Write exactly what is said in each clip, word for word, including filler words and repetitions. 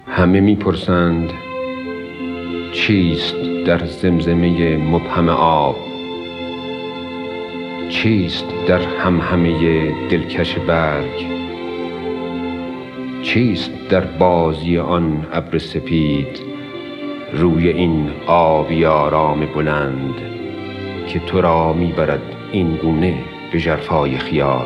همه میپرسند چیست در زمزمه مبهم آب؟ چیست در همهمه دلکش برگ؟ چیست در بازی آن ابر سپید روی این آبی آرام بلند که تو را میبرد این گونه به ژرفای خیال؟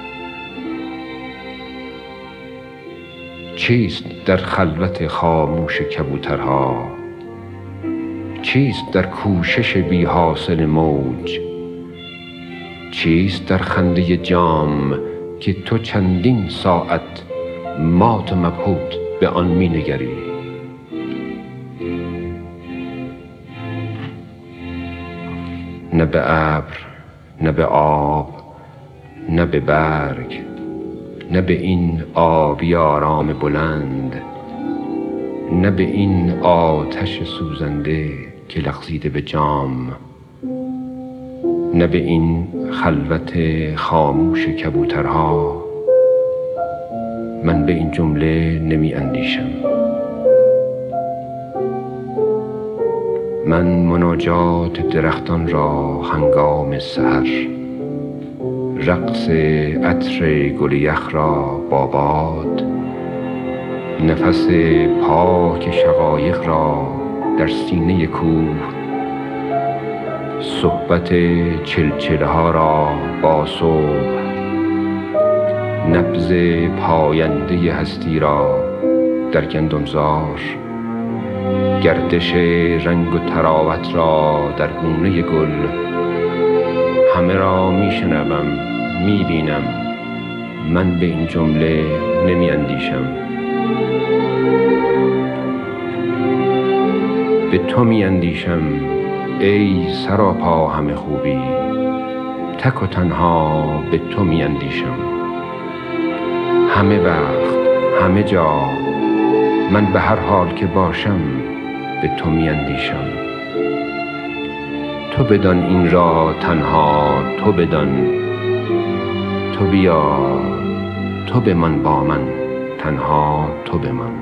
چیست در خلوت خاموش کبوترها؟ چیست در کوشش بی حاصل موج؟ چیست در خنده جام که تو چندین ساعت مات و مبهوت به آن می نگری؟ نه به ابر، نه به آب، نه به برگ، نه به این آبی آرام بلند، نه به این آتش سوزنده که لغزیده به جام، نه به این خلوت خاموش کبوترها. من به این جمله نمی اندیشم. من مناجات درختان را هنگام سحر، رقص عطر گل یخ را با باد، نفس پاک شقایق را در سینه کوه، صحبت چلچله ها را با صبح، نبض پاینده هستی را در گندمزار، گردش رنگ و طراوت را در گونه گل، همه را میشنوم، میبینم. من به این جمله نمی اندیشم. به تو می اندیشم ای سراپا همه خوبی، تک و تنها به تو می اندیشم. همه وقت، همه جا، من به هر حال که باشم به تو می اندیشم. تو بدان این را تنها، تو بدان، تو بیا، تو بمان با من، تنها تو بمان.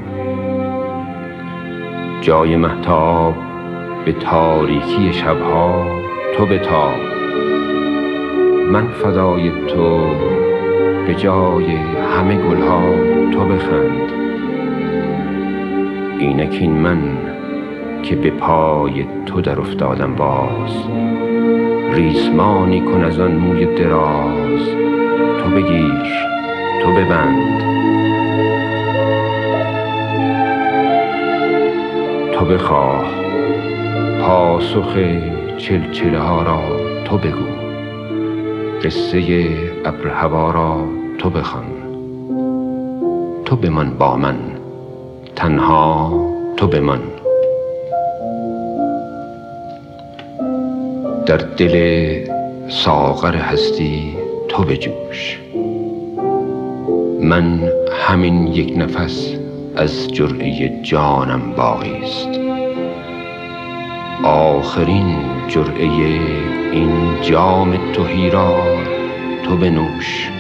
جای مهتاب به تاریکی شبها تو بتاب، من فدای تو به جای همه گلها تو بخند. اینک این من که به پای تو در افتادم باز، ریسمانی کن از آن موی دراز، تو بگیر، تو ببند، تو بخواه، پاسخ چلچله ها را تو بگو، قصه ابر هوا را تو بخوان. تو بمان با من، تنها تو بمان. در دل ساغر هستی تو بجوش، من همین یک نفس از جرعه جانم باقی است. آخرین جرعه این جام تهی را تو بنوش.